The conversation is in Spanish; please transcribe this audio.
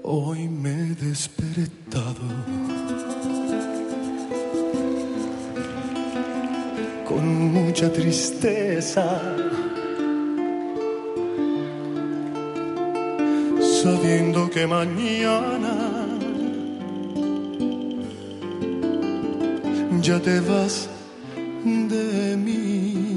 Hoy me he despertado con mucha tristeza, sabiendo que mañana ya te vas de mí.